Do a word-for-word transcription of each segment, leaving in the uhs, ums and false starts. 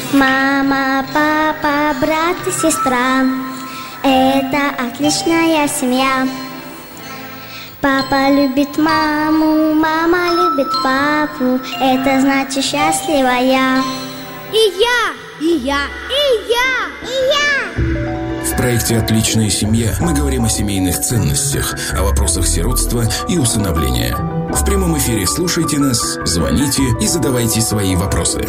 Мама, папа, брат и сестра — это отличная семья. Папа любит маму, мама любит папу, это значит счастлива я. И я, и я, и я, и я. В проекте «Отличная семья» мы говорим о семейных ценностях, о вопросах сиротства и усыновления. В прямом эфире слушайте нас, звоните и задавайте свои вопросы.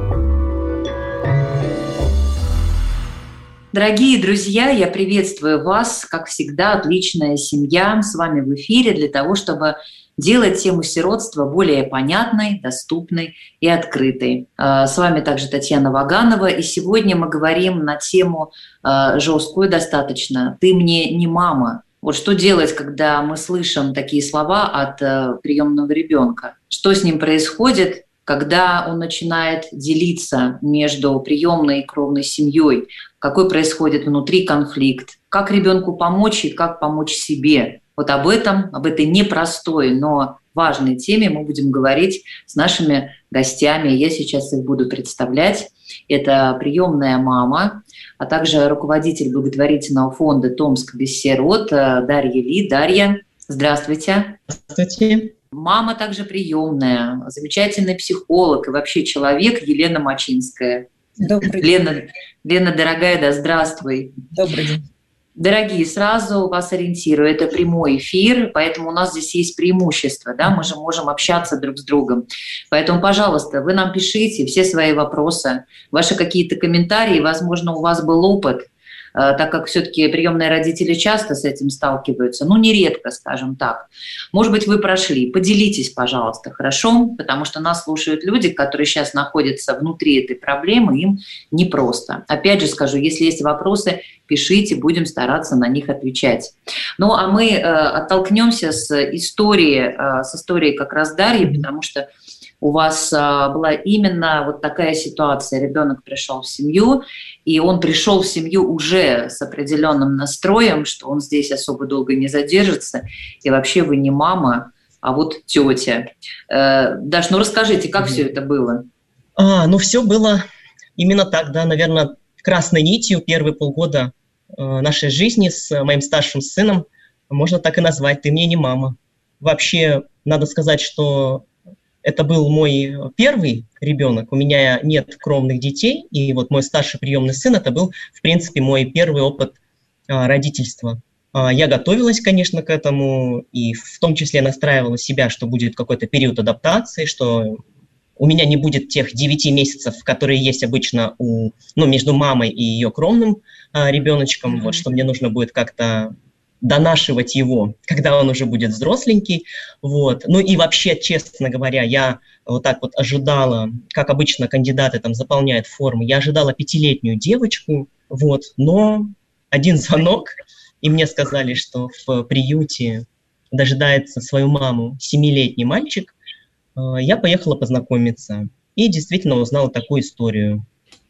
Дорогие друзья, я приветствую вас, как всегда, «Отличная семья» с вами в эфире для того, чтобы делать тему сиротства более понятной, доступной и открытой. С вами также Татьяна Ваганова, и сегодня мы говорим на тему жесткую достаточно «Ты мне не мама». Вот что делать, когда мы слышим такие слова от приемного ребенка? Что с ним происходит, когда он начинает делиться между приемной и кровной семьей? Какой происходит внутри конфликт? Как ребенку помочь и как помочь себе? Вот об этом, об этой непростой, но важной теме мы будем говорить с нашими гостями. Я сейчас их буду представлять. Это приемная мама, а также руководитель благотворительного фонда «Томск без сирот» Дарья Ли. Дарья, здравствуйте. Здравствуйте. Мама также приемная, замечательный психолог и вообще человек Елена Мачинская. Добрый Лена, день. Лена, дорогая, да, здравствуй. Добрый день. Дорогие, сразу вас ориентирую, это прямой эфир, поэтому у нас здесь есть преимущество, да, мы же можем общаться друг с другом. Поэтому, пожалуйста, вы нам пишите все свои вопросы, ваши какие-то комментарии, возможно, у вас был опыт, так как все-таки приемные родители часто с этим сталкиваются, ну, нередко, скажем так. Может быть, вы прошли. Поделитесь, пожалуйста, хорошо? Потому что нас слушают люди, которые сейчас находятся внутри этой проблемы, им непросто. Опять же скажу, если есть вопросы, пишите, будем стараться на них отвечать. Ну, а мы э, оттолкнемся с истории, э, с историей как раз Дарьи, потому что у вас а, была именно вот такая ситуация. Ребенок пришел в семью, и он пришел в семью уже с определенным настроем, что он здесь особо долго не задержится, и вообще вы не мама, а вот тетя. Э, Даш, ну расскажите, как все это было? А, ну все было именно так, да, наверное, красной нитью первые полгода э, нашей жизни с моим старшим сыном можно так и назвать. Ты мне не мама. Вообще, надо сказать, что это был мой первый ребенок, у меня нет кровных детей, и вот мой старший приемный сын, это был, в принципе, мой первый опыт а, родительства. А, я готовилась, конечно, к этому, и в том числе настраивала себя, что будет какой-то период адаптации, что у меня не будет тех девяти месяцев, которые есть обычно у, ну, между мамой и ее кровным а, ребеночком, mm-hmm. вот, что мне нужно будет как-то донашивать его, когда он уже будет взросленький, вот. Ну и вообще, честно говоря, я вот так вот ожидала, как обычно кандидаты там заполняют формы, я ожидала пятилетнюю девочку, вот, но один звонок, и мне сказали, что в приюте дожидается свою маму семилетний мальчик, я поехала познакомиться и действительно узнала такую историю,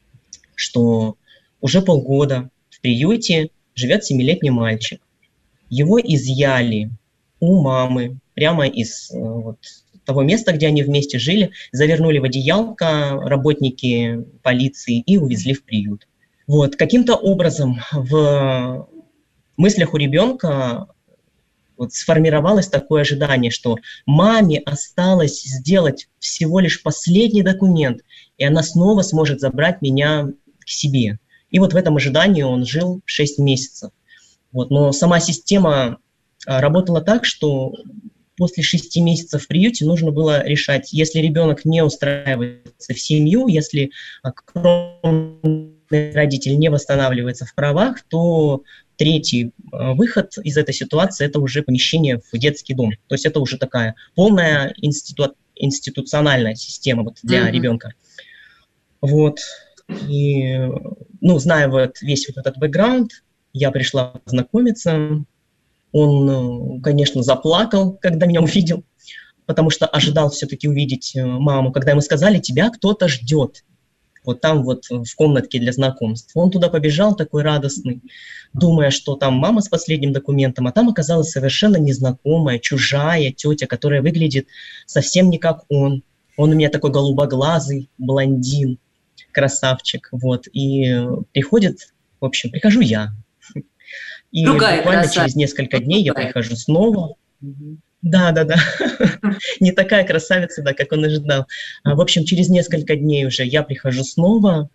что уже полгода в приюте живет семилетний мальчик. Его изъяли у мамы, прямо из вот, того места, где они вместе жили, завернули в одеялко работники полиции и увезли в приют. Вот, каким-то образом в мыслях у ребенка вот, сформировалось такое ожидание, что маме осталось сделать всего лишь последний документ, и она снова сможет забрать меня к себе. И вот в этом ожидании он жил шесть месяцев. Вот, но сама система а, работала так, что после шести месяцев в приюте нужно было решать, если ребенок не устраивается в семью, если а, кровный родитель не восстанавливается в правах, то третий а, выход из этой ситуации – это уже помещение в детский дом. То есть это уже такая полная институ... институциональная система вот, для mm-hmm. ребенка. Вот. И, ну, зная вот весь вот этот бэкграунд, я пришла познакомиться, он, конечно, заплакал, когда меня увидел, потому что ожидал все-таки увидеть маму. Когда ему сказали, тебя кто-то ждет, вот там вот в комнатке для знакомств. Он туда побежал такой радостный, думая, что там мама с последним документом, а там оказалась совершенно незнакомая, чужая тетя, которая выглядит совсем не как он. Он у меня такой голубоглазый блондин. красавчик, вот, и приходит, в общем, прихожу я, и Другая буквально красавица. через несколько дней я Другая. прихожу снова, Мгм. да, да, да, не такая красавица, да, как он ожидал. А, В общем, через несколько дней уже я прихожу снова,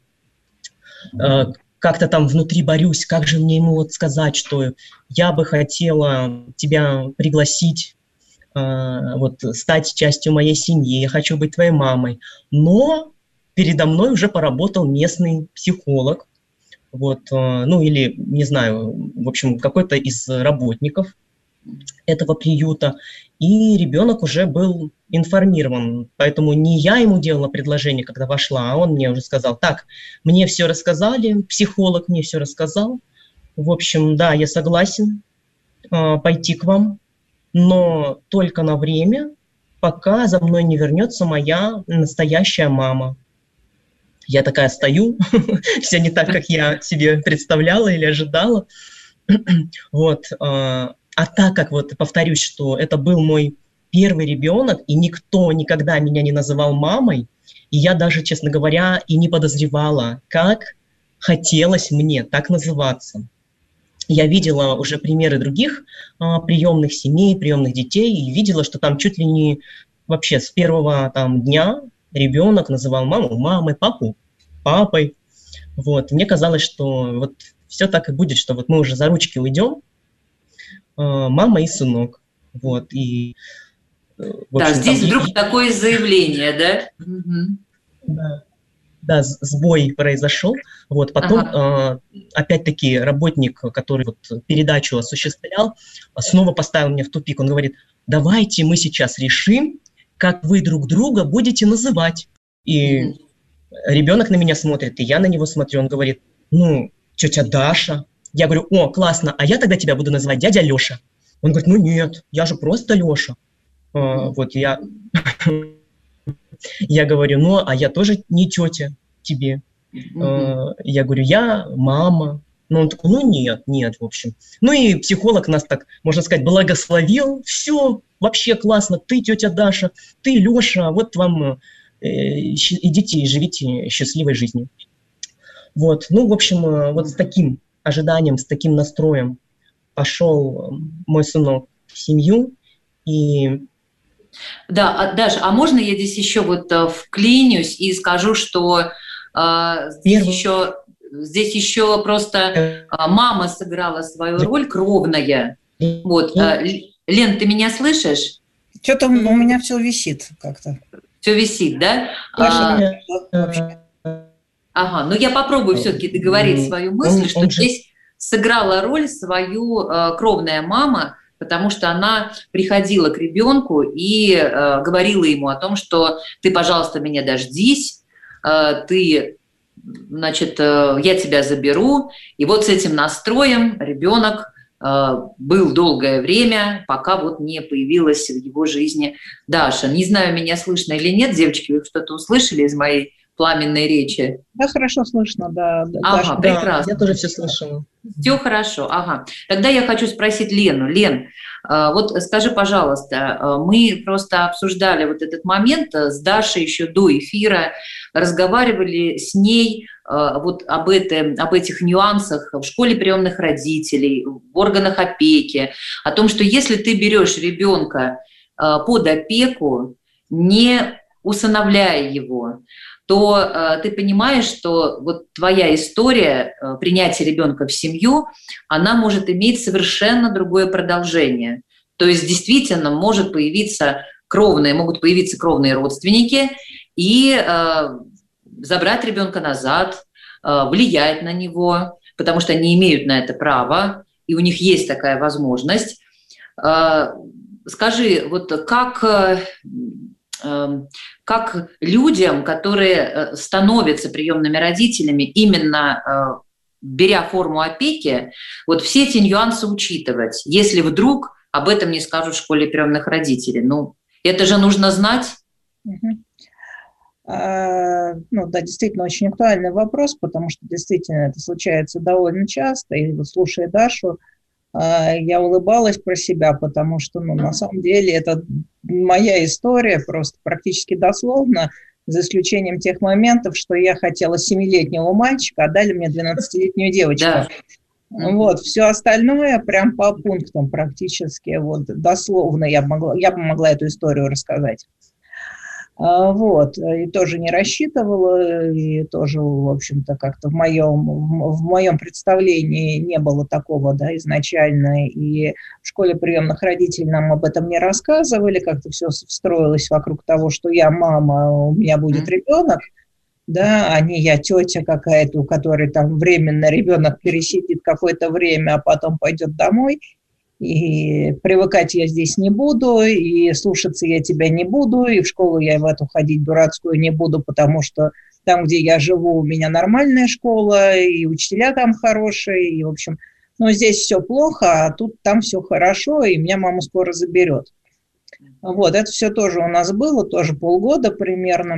э, как-то там внутри борюсь, как же мне ему вот сказать, что я бы хотела тебя пригласить, э, вот, стать частью моей семьи, я хочу быть твоей мамой. Но передо мной уже поработал местный психолог, вот, э, ну или, не знаю, в общем, какой-то из работников этого приюта, и ребенок уже был информирован, поэтому не я ему делала предложение, когда вошла, а он мне уже сказал: так, мне все рассказали, психолог мне все рассказал, в общем, да, я согласен э, пойти к вам, но только на время, пока за мной не вернется моя настоящая мама. Я такая стою, все не так, как я себе представляла или ожидала, вот, э, а так как, вот, повторюсь, что это был мой первый ребенок, и никто никогда меня не называл мамой, и я даже, честно говоря, и не подозревала, как хотелось мне так называться. Я видела уже примеры других а, приемных семей, приемных детей, и видела, что там чуть ли не вообще с первого там дня ребенок называл маму мамой, папу папой. Вот. Мне казалось, что вот все так и будет, что вот мы уже за ручки уйдем, мама и сынок. Вот, и, да, общем, здесь там, вдруг и, такое заявление, да? Угу. Да, да, сбой произошел. Вот, потом, ага. э, опять-таки, работник, который вот передачу осуществлял, снова поставил меня в тупик. Он говорит: давайте мы сейчас решим, как вы друг друга будете называть. И mm-hmm. ребенок на меня смотрит, и я на него смотрю. Он говорит: ну, тетя Даша. Я говорю: о, классно, а я тогда тебя буду называть дядя Леша. Он говорит: ну нет, я же просто Леша. А, вот я, я говорю: ну, а я тоже не тетя тебе. А, я говорю: я мама. Ну, он такой: ну нет, нет, в общем. Ну и психолог нас так, можно сказать, благословил. Все, вообще классно, ты тетя Даша, ты Леша, вот вам э, идите и живите счастливой жизнью. Вот, ну, в общем, вот с таким ожиданием, с таким настроем пошел мой сынок в семью. И... Да, Даша, а можно я здесь еще вот вклинюсь и скажу, что э, здесь, еще, здесь еще просто э, мама сыграла свою роль кровная. Вот. Э, Лен, ты меня слышишь? Что-то у меня все висит как-то. Все висит, да? Даша, а, ага, ну я попробую все-таки договорить свою мысль, он, что он здесь же... сыграла роль свою э, кровная мама, потому что она приходила к ребенку и э, говорила ему о том, что ты, пожалуйста, меня дождись, э, ты, значит, э, я тебя заберу. И вот с этим настроем ребенок э, был долгое время, пока вот не появилась в его жизни Даша. Не знаю, меня слышно или нет, девочки, вы что-то услышали из моей пламенной речи? Да, хорошо слышно, да. Ага, Даша, прекрасно. Да, я тоже все слышала. Все хорошо, ага. Тогда я хочу спросить Лену. Лен, вот скажи, пожалуйста, мы просто обсуждали вот этот момент с Дашей еще до эфира, разговаривали с ней вот об, этом, об этих нюансах в школе приемных родителей, в органах опеки, о том, что если ты берешь ребенка под опеку, не усыновляя его, то э, ты понимаешь, что вот твоя история э, принятия ребенка в семью, она может иметь совершенно другое продолжение. То есть действительно может появиться кровные, могут появиться кровные родственники и э, забрать ребенка назад, э, влиять на него, потому что они имеют на это право, и у них есть такая возможность. Э, скажи, вот как... Э, как людям, которые становятся приемными родителями, именно беря форму опеки, вот все эти нюансы учитывать, если вдруг об этом не скажут в школе приемных родителей. Ну, это же нужно знать. Угу. А, ну да, действительно, очень актуальный вопрос, потому что действительно это случается довольно часто, и вот слушая Дашу, я улыбалась про себя, потому что, ну, на самом деле, это моя история, просто практически дословно. за исключением тех моментов, что я хотела семилетнего мальчика, а дали мне двенадцатилетнюю девочку. Да. Вот, все остальное прям по пунктам практически, вот, дословно я, могла, я бы могла эту историю рассказать. Вот, и тоже не рассчитывала, и тоже, в общем-то, как-то в моем, в моем представлении не было такого, да, изначально, и в школе приемных родителей нам об этом не рассказывали, как-то все встроилось вокруг того, что я мама, у меня будет ребенок, да, а не я тетя какая-то, у которой там временно ребенок пересидит какое-то время, а потом пойдет домой. И привыкать я здесь не буду, и слушаться я тебя не буду, и в школу я в эту ходить дурацкую не буду, потому что там, где я живу, у меня нормальная школа, и учителя там хорошие, и, в общем, ну, здесь все плохо, а тут там все хорошо, и меня мама скоро заберет. Вот, это все тоже у нас было, тоже полгода примерно.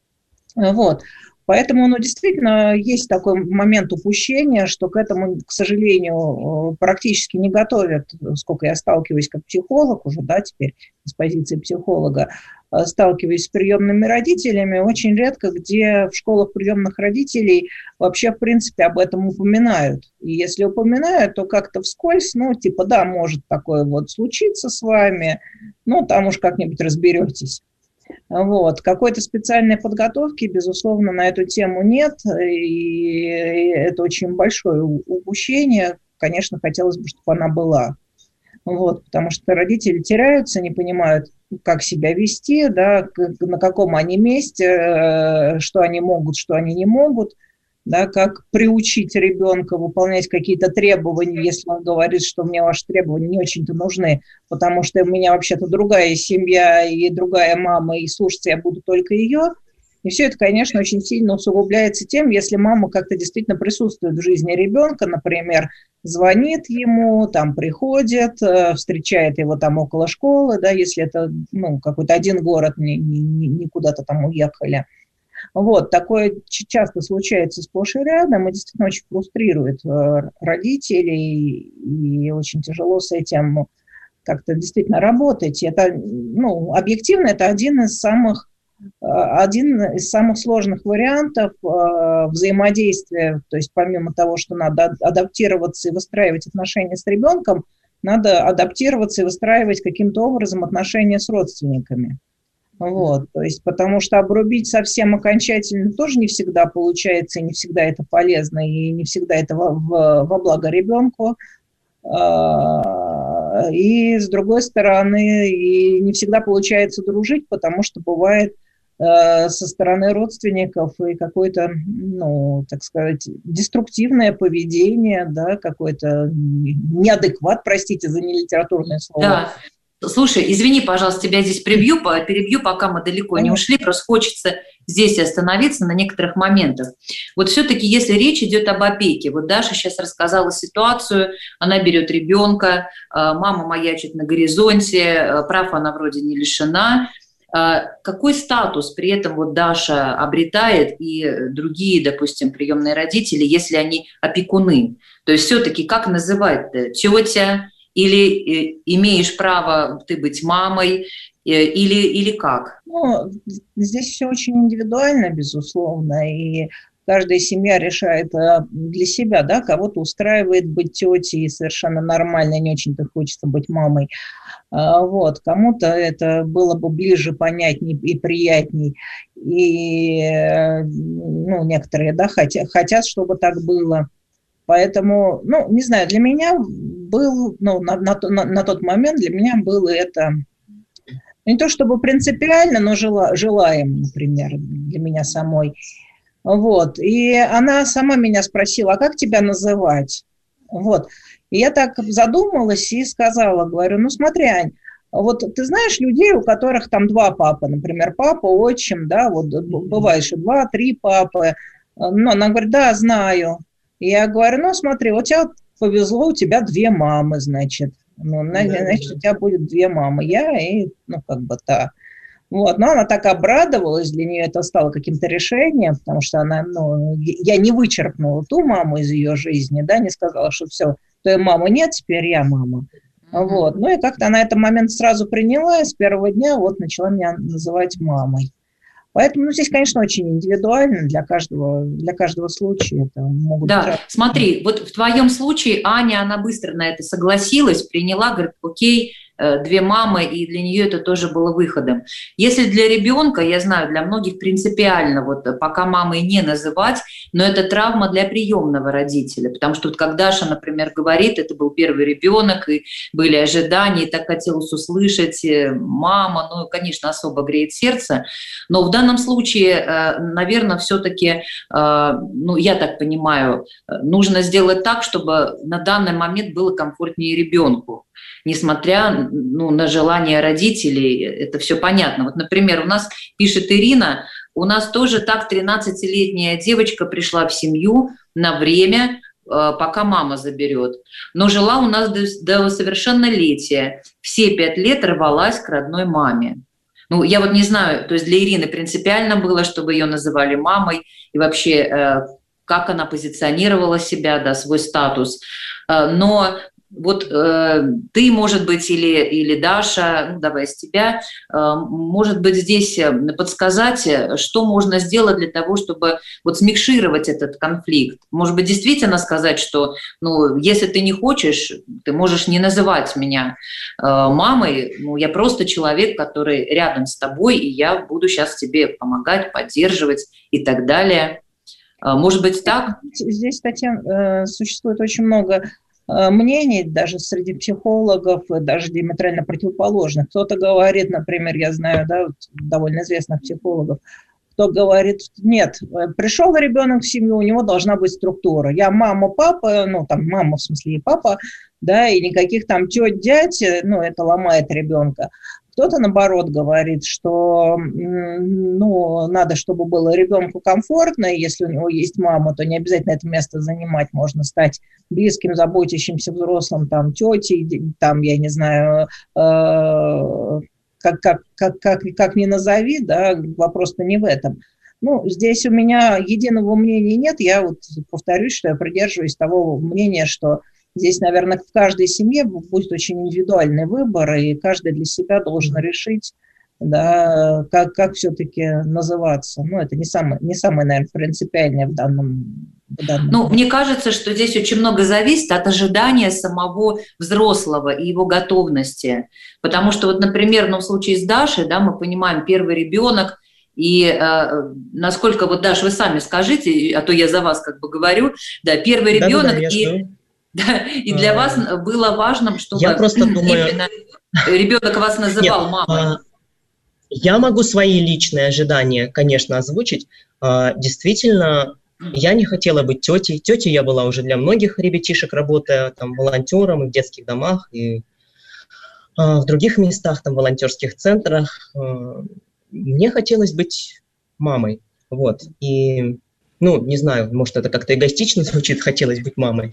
Вот. Поэтому, ну, действительно, есть такой момент упущения, что к этому, к сожалению, практически не готовят, сколько я сталкиваюсь как психолог уже, да, теперь с позиции психолога, сталкиваюсь с приемными родителями, очень редко где в школах приемных родителей вообще, в принципе, об этом упоминают. И если упоминают, то как-то вскользь, ну, типа, да, может такое вот случиться с вами, ну, там уж как-нибудь разберетесь. Вот. Какой-то специальной подготовки, безусловно, на эту тему нет, и это очень большое упущение. Конечно, хотелось бы, чтобы она была. Вот. Потому что родители теряются, не понимают, как себя вести, да, на каком они месте, что они могут, что они не могут, да, как приучить ребенка выполнять какие-то требования, если он говорит, что мне ваши требования не очень-то нужны, потому что у меня вообще-то другая семья и другая мама, и слушаться я буду только ее. И все это, конечно, очень сильно усугубляется тем, если мама как-то действительно присутствует в жизни ребенка, например, звонит ему, там приходит, встречает его там около школы, да, если это, ну, какой-то один город, не, не, не куда-то там уехали. Вот, такое часто случается сплошь и рядом, и действительно очень фрустрирует родителей, и очень тяжело с этим как-то действительно работать. Это, ну, объективно, это один из самых, один из самых сложных вариантов взаимодействия, то есть помимо того, что надо адаптироваться и выстраивать отношения с ребенком, надо адаптироваться и выстраивать каким-то образом отношения с родственниками. Вот, то есть, потому что обрубить совсем окончательно тоже не всегда получается, и не всегда это полезно, и не всегда это во, в, во благо ребенку. И, с другой стороны, и не всегда получается дружить, потому что бывает со стороны родственников и какое-то, ну, так сказать, деструктивное поведение, да, какой-то неадекват, простите за нелитературное слово. Да. Слушай, извини, пожалуйста, тебя здесь прибью, перебью, пока мы далеко не ушли, просто хочется здесь остановиться на некоторых моментах. Вот все-таки, если речь идет об опеке, вот Даша сейчас рассказала ситуацию, она берет ребенка, мама маячит на горизонте, прав она вроде не лишена. Какой статус при этом вот Даша обретает и другие, допустим, приемные родители, если они опекуны? То есть все-таки как называть-то? Тетя? Или имеешь право ты быть мамой, или, или как? Ну, здесь все очень индивидуально, безусловно, и каждая семья решает для себя, да, кого-то устраивает быть тетей, совершенно нормально, не очень-то хочется быть мамой. Вот, кому-то это было бы ближе, понятней и приятней, и, ну, некоторые, да, хотят, хотят, чтобы так было. Поэтому, ну, не знаю, для меня был, ну, на, на, на, на тот момент для меня было это не то чтобы принципиально, но жела, желаемо, например, для меня самой. Вот. И она сама меня спросила, а как тебя называть? Вот. И я так задумалась и сказала, говорю, ну, смотри, Ань, вот ты знаешь людей, у которых там два папы, например, папа, отчим, да, вот бывает, что два, три папы. Но она говорит, да, знаю. И я говорю, ну, смотри, вот тебе повезло, у тебя две мамы, значит. Ну, значит, у тебя будет две мамы, я и, ну, как бы, та. Вот, но она так обрадовалась, для нее это стало каким-то решением, потому что она, ну, я не вычеркнула ту маму из ее жизни, да, не сказала, что все, той мамы нет, теперь я мама. Mm-hmm. Вот, ну, и как-то она этот момент сразу приняла, и с первого дня вот начала меня называть мамой. Поэтому ну, здесь, конечно, очень индивидуально для каждого, для каждого случая. Это могут да, быть... смотри, вот в твоем случае Аня, она быстро на это согласилась, приняла, говорит, окей, две мамы, и для нее это тоже было выходом. Если для ребенка, я знаю, для многих принципиально, вот пока мамой не называть, но это травма для приемного родителя, потому что вот как Даша, например, говорит, это был первый ребенок, и были ожидания, и так хотелось услышать мама, ну, конечно, особо греет сердце, но в данном случае, наверное, все-таки, ну, я так понимаю, нужно сделать так, чтобы на данный момент было комфортнее ребенку. Несмотря ну, на желание родителей, это все понятно. Вот, например, у нас пишет Ирина, у нас тоже так тринадцатилетняя девочка пришла в семью на время, пока мама заберет. Но жила у нас до, до совершеннолетия. Все пять лет рвалась к родной маме. Ну, я вот не знаю, то есть для Ирины принципиально было, чтобы ее называли мамой, и вообще, как она позиционировала себя, да, свой статус. Но вот э, ты, может быть, или, или Даша, ну, давай с тебя, э, может быть, здесь подсказать, что можно сделать для того, чтобы вот смикшировать этот конфликт. Может быть, действительно сказать, что, ну, если ты не хочешь, ты можешь не называть меня э, мамой, ну, я просто человек, который рядом с тобой, и я буду сейчас тебе помогать, поддерживать и так далее. Э, может быть, так? Здесь, Татьяна, э, существует очень много мнений, даже среди психологов, даже диаметрально противоположных. Кто-то говорит, например, я знаю, да, довольно известных психологов, кто говорит, нет, пришел ребенок в семью, у него должна быть структура. Я мама, папа, ну, там, мама, в смысле, и папа, да, и никаких там тет, дядь, ну, это ломает ребенка. Кто-то, наоборот, говорит, что ну, надо, чтобы было ребенку комфортно, и если у него есть мама, то не обязательно это место занимать, можно стать близким, заботящимся взрослым, там, тетей, там, я не знаю, э, как, как, как, как, как ни назови, да, вопрос-то не в этом. Ну, здесь у меня единого мнения нет, я вот повторюсь, что я придерживаюсь того мнения, что здесь, наверное, в каждой семье будет очень индивидуальный выбор, и каждый для себя должен решить, да, как, как все-таки называться. Ну, это не самое, не самое, наверное, принципиальное в данном, в данном... Ну, мне кажется, что здесь очень много зависит от ожидания самого взрослого и его готовности. Потому что, вот, например, ну, в случае с Дашей, да, мы понимаем, первый ребенок, и э, насколько, вот, Даш, вы сами скажите, а то я за вас как бы говорю, да, первый ребенок... Да, да, и... Да, и для а, вас было важно, чтобы я просто думаю... ребенок вас называл Нет, мамой. А, я могу свои личные ожидания, конечно, озвучить. А, действительно, я не хотела быть тетей. Тетей я была уже для многих ребятишек, работая там волонтером и в детских домах, и а, в других местах, там, волонтерских центрах. А, мне хотелось быть мамой. Вот. И, ну, не знаю, может, это как-то эгоистично звучит, хотелось быть мамой.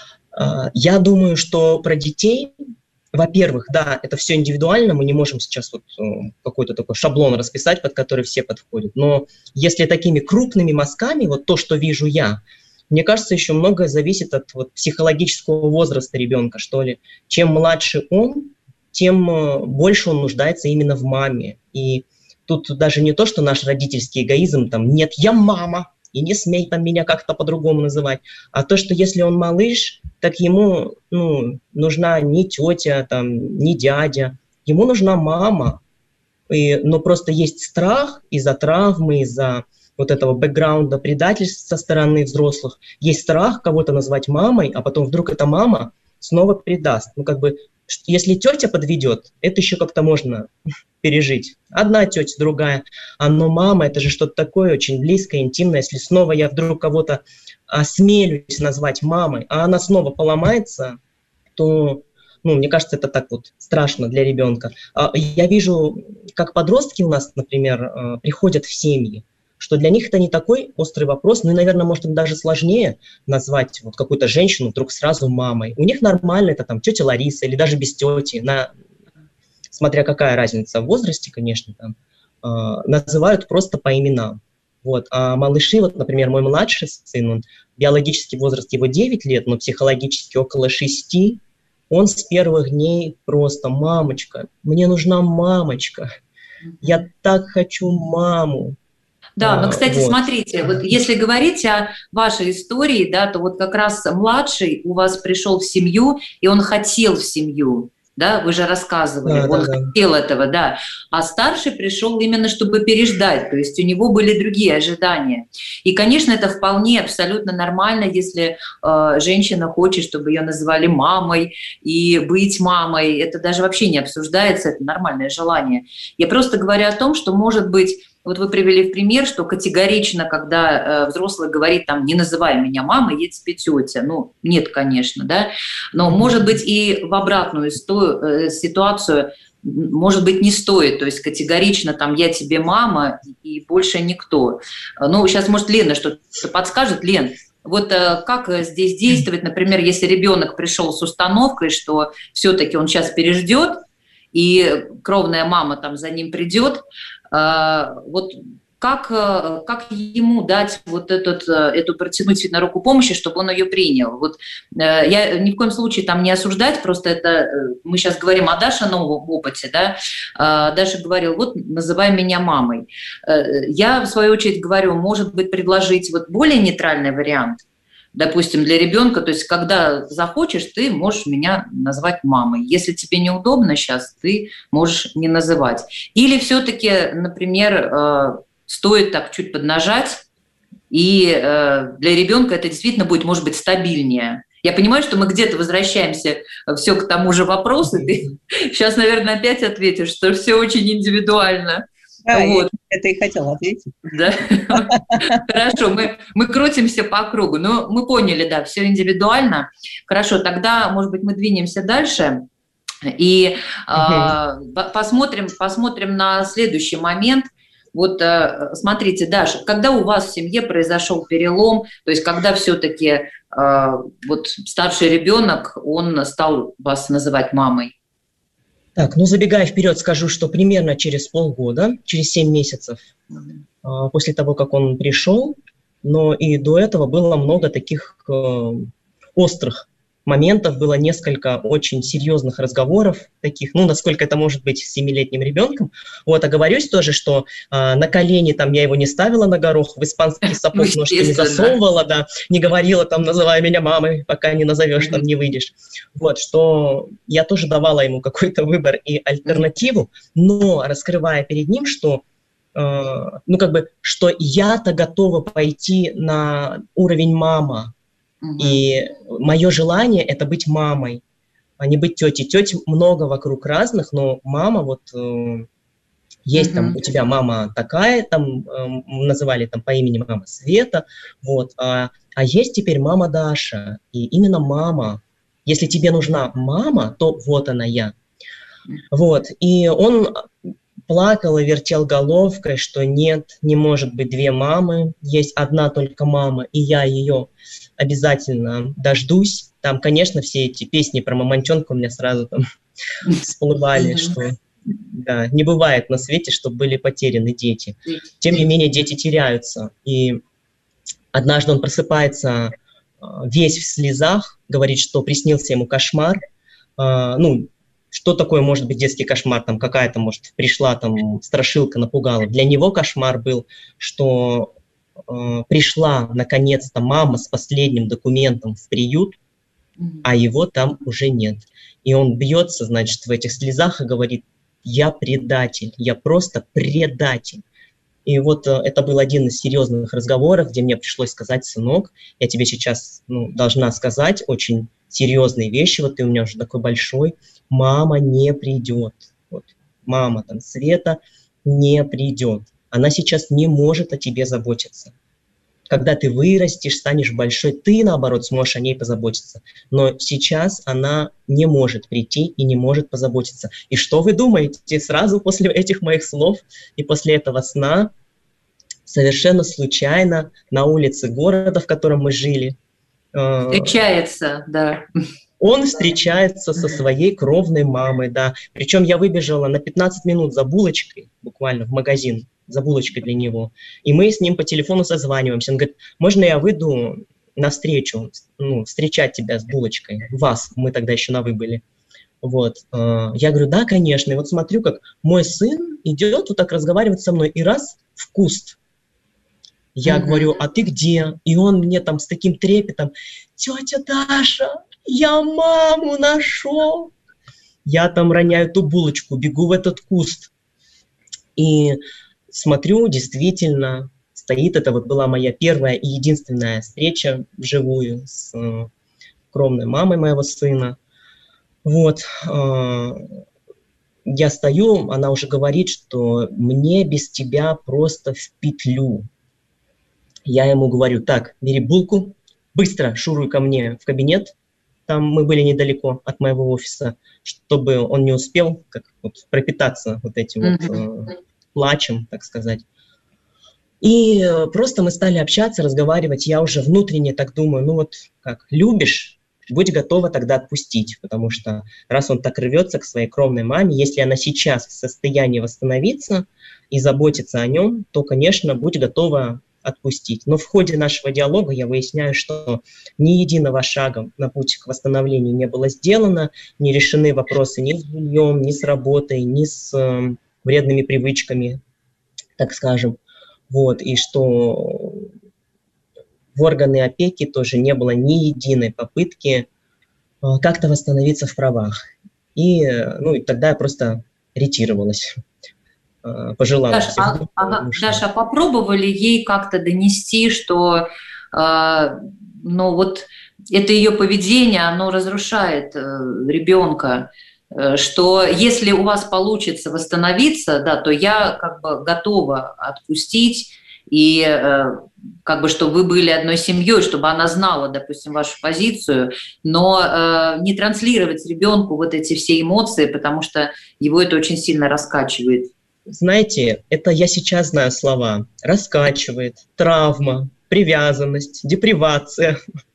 Я думаю, что про детей, во-первых, да, это все индивидуально, мы не можем сейчас вот какой-то такой шаблон расписать, под который все подходят, но если такими крупными мазками, вот то, что вижу я, мне кажется, еще многое зависит от вот психологического возраста ребенка, что ли. Чем младше он, тем больше он нуждается именно в маме. И тут даже не то, что наш родительский эгоизм, там, нет, я мама, и не смей там меня как-то по-другому называть. А то, что если он малыш, так ему ну, нужна не тетя, там, не дядя, ему нужна мама. И, но просто есть страх из-за травмы, из-за вот этого бэкграунда предательства со стороны взрослых. Есть страх кого-то назвать мамой, а потом вдруг эта мама снова предаст. Ну, как бы, если тетя подведет, это еще как-то можно пережить. Одна тетя, другая. А но мама, это же что-то такое очень близкое, интимное. Если снова я вдруг кого-то осмелюсь назвать мамой, а она снова поломается, то, ну, мне кажется, это так вот страшно для ребенка. Я вижу, как подростки у нас, например, приходят в семьи, что для них это не такой острый вопрос, ну и, наверное, может, им даже сложнее назвать вот какую-то женщину вдруг сразу мамой. У них нормально это там тетя Лариса или даже без тети, на... смотря какая разница в возрасте, конечно, там, э, называют просто по именам. Вот. А малыши, вот, например, мой младший сын, он, биологический возраст его девять лет, но психологически около шести, он с первых дней просто «мамочка, мне нужна мамочка, я так хочу маму». Да, но, кстати, вот. смотрите, вот если говорить о вашей истории, да, то вот как раз младший у вас пришел в семью, и он хотел в семью, да, вы же рассказывали, Да, он да, да. хотел этого, да, а старший пришел именно, чтобы переждать, то есть у него были другие ожидания. И, конечно, это вполне абсолютно нормально, если э, женщина хочет, чтобы ее называли мамой, и быть мамой, это даже вообще не обсуждается, это нормальное желание. Я просто говорю о том, что, может быть, вот вы привели в пример, что категорично, когда э, взрослый говорит, там, не называй меня мамой, я тебе тетя. Ну, нет, конечно, да. Но, может быть, и в обратную сто- э, ситуацию, может быть, не стоит. То есть категорично, там, я тебе мама и больше никто. Ну, сейчас, может, Лена что-то подскажет. Лен, вот э, как здесь действовать, например, если ребенок пришел с установкой, что все-таки он сейчас переждет, и кровная мама там за ним придет, вот как, как ему дать вот этот, эту протянуть на руку помощи, чтобы он ее принял? Вот я ни в коем случае там не осуждать, просто это мы сейчас говорим о Даше новом опыте, да? Даша говорил, вот называй меня мамой. Я в свою очередь говорю, может быть, предложить вот более нейтральный вариант, допустим, для ребенка, то есть когда захочешь, ты можешь меня назвать мамой. Если тебе неудобно сейчас, ты можешь не называть. Или все-таки, например, стоит так чуть поднажать, и для ребенка это действительно будет, может быть, стабильнее. Я понимаю, что мы где-то возвращаемся все к тому же вопросу. Ты сейчас, наверное, опять ответишь, что все очень индивидуально. Да, вот. я это и хотела ответить. Да? Хорошо, мы, мы крутимся по кругу. Но мы поняли, да, все индивидуально. Хорошо, тогда, может быть, мы двинемся дальше и э, посмотрим, посмотрим на следующий момент. Вот э, смотрите, Даша, когда у вас в семье произошел перелом, то есть когда все-таки э, вот старший ребенок, он стал вас называть мамой? Так, ну забегая вперед, скажу, что примерно через полгода, через семь месяцев mm-hmm. после того, как он пришел, но и до этого было много таких э, острых моментов, было несколько очень серьезных разговоров, таких, ну, насколько это может быть с семилетним ребенком. Вот, оговорюсь тоже, что э, на колени там я его не ставила на горох, в испанский сапог ножки не засовывала, да, не говорила там, называй меня мамой, пока не назовешь, там не выйдешь. Вот, что я тоже давала ему какой-то выбор и альтернативу, но раскрывая перед ним, что, э, ну, как бы, что я-то готова пойти на уровень мама, и мое желание – это быть мамой, а не быть тетей. Тетей много вокруг разных, но мама вот… Э, есть uh-huh. там у тебя мама такая, там э, называли там по имени мама Света, вот, а, а есть теперь мама Даша, и именно мама. Если тебе нужна мама, то вот она я. Вот, и он плакал и вертел головкой, что нет, не может быть две мамы, есть одна только мама, и я ее обязательно дождусь. Там, конечно, все эти песни про мамонтенка у меня сразу там всплывали, что да, не бывает на свете, чтобы были потеряны дети. Тем не менее, дети теряются. И однажды он просыпается весь в слезах, говорит, что приснился ему кошмар. Ну, что такое может быть детский кошмар? Там какая-то, может, пришла там страшилка, напугала. Для него кошмар был, что э, пришла наконец-то мама с последним документом в приют, а его там уже нет. И он бьется, значит, в этих слезах и говорит, я предатель, я просто предатель. И вот э, это был один из серьезных разговоров, где мне пришлось сказать, сынок, я тебе сейчас ну, должна сказать очень серьезные вещи, вот ты у меня уже такой большой, мама не придет. Вот, мама там Света не придет. Она сейчас не может о тебе заботиться. Когда ты вырастешь, станешь большой, ты, наоборот, сможешь о ней позаботиться. Но сейчас она не может прийти и не может позаботиться. И что вы думаете? Сразу после этих моих слов и после этого сна, совершенно случайно на улице города, в котором мы жили, встречается, да. Он встречается со своей кровной мамой, да. Причем я выбежала на пятнадцать минут за булочкой, буквально в магазин, за булочкой для него. И мы с ним по телефону созваниваемся. Он говорит, можно я выйду навстречу, ну, встречать тебя с булочкой? Вас, мы тогда еще на «вы» были. Вот. Я говорю, да, конечно. И вот смотрю, как мой сын идет вот так разговаривать со мной, и раз в куст. Я Мгм. говорю, а ты где? И он мне там с таким трепетом, тетя Даша, я маму нашел. Я там роняю ту булочку, бегу в этот куст. И смотрю, действительно, стоит, это вот была моя первая и единственная встреча вживую с э, кровной мамой моего сына. Вот, э, я стою, она уже говорит, что мне без тебя просто в петлю. Я ему говорю, так, бери булку, быстро шуруй ко мне в кабинет, там мы были недалеко от моего офиса, чтобы он не успел как, вот, пропитаться вот этим Мгм. вот э, плачем, так сказать. И э, просто мы стали общаться, разговаривать. Я уже внутренне так думаю, ну вот как, любишь, будь готова тогда отпустить, потому что раз он так рвется к своей кровной маме, если она сейчас в состоянии восстановиться и заботиться о нем, то, конечно, будь готова отпустить. Но в ходе нашего диалога я выясняю, что ни единого шага на путь к восстановлению не было сделано, не решены вопросы ни с жильем, ни с работой, ни с э, вредными привычками, так скажем. Вот, и что в органы опеки тоже не было ни единой попытки э, как-то восстановиться в правах. И, э, ну, и тогда я просто ретировалась, э, пожелала Даша, всего. а, ага, ушла. Даша, а попробовали ей как-то донести, что э, ну, вот это ее поведение, оно разрушает э, ребенка, э, что если у вас получится восстановиться, да, то я как бы готова отпустить, и э, как бы чтобы вы были одной семьей, чтобы она знала, допустим, вашу позицию, но э, не транслировать ребенку вот эти все эмоции, потому что его это очень сильно раскачивает. Знаете, это я сейчас знаю слова. Раскачивает, травма, привязанность, депривация,